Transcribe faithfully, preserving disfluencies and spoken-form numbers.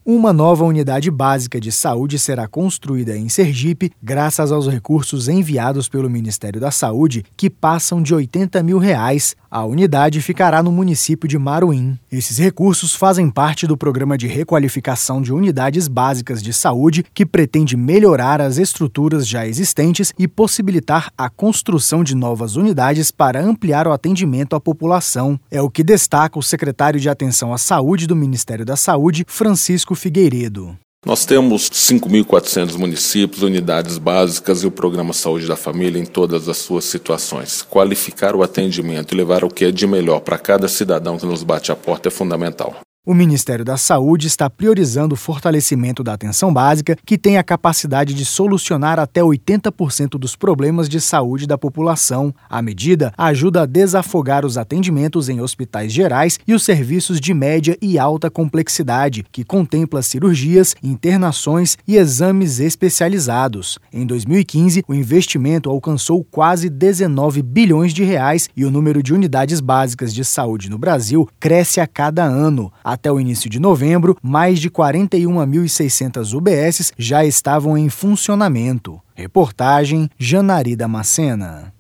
Uma nova unidade básica de saúde será construída em Sergipe graças aos recursos enviados pelo Ministério da Saúde, que passam de oitenta mil reais. A unidade ficará no município de Maruim. Esses recursos fazem parte do programa de requalificação de unidades básicas de saúde, que pretende melhorar as estruturas já existentes e possibilitar a construção de novas unidades para ampliar o atendimento à população. É o que destaca o secretário de Atenção à Saúde do Ministério da Saúde, Francisco Figueiredo. Nós temos cinco mil e quatrocentos municípios, unidades básicas e o Programa Saúde da Família em todas as suas situações. Qualificar o atendimento e levar o que é de melhor para cada cidadão que nos bate à porta é fundamental. O Ministério da Saúde está priorizando o fortalecimento da atenção básica, que tem a capacidade de solucionar até oitenta por cento dos problemas de saúde da população. A medida ajuda a desafogar os atendimentos em hospitais gerais e os serviços de média e alta complexidade, que contempla cirurgias, internações e exames especializados. Em dois mil e quinze, o investimento alcançou quase dezenove bilhões de reais e o número de unidades básicas de saúde no Brasil cresce a cada ano. Até o início de novembro, mais de quarenta e uma mil e seiscentas U B S já estavam em funcionamento. Reportagem Janari Damascena.